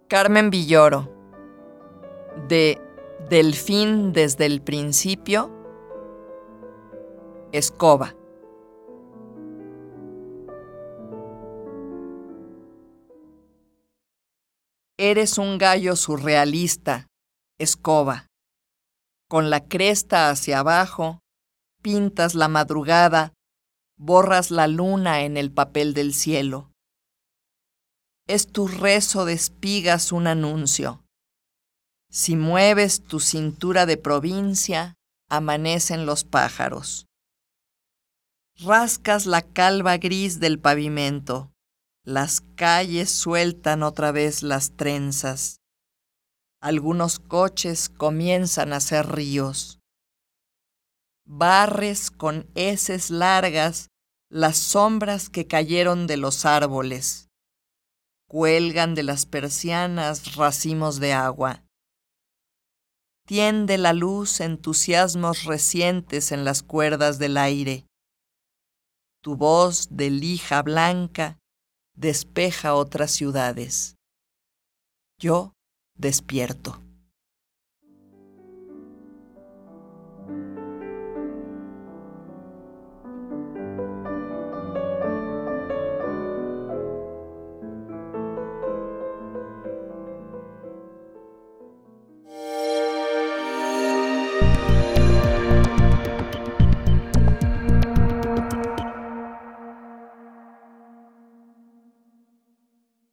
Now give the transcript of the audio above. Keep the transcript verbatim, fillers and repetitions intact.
Carmen Villoro, de Delfín desde el principio, Escoba. Eres un gallo surrealista, Escoba. Con la cresta hacia abajo, pintas la madrugada, borras la luna en el papel del cielo. Es tu rezo de espigas un anuncio. Si mueves tu cintura de provincia, amanecen los pájaros. Rascas la calva gris del pavimento. Las calles sueltan otra vez las trenzas. Algunos coches comienzan a ser ríos. Barres con heces largas las sombras que cayeron de los árboles. Cuelgan de las persianas racimos de agua. Tiende la luz entusiasmos recientes en las cuerdas del aire. Tu voz de lija blanca despeja otras ciudades. Yo despierto.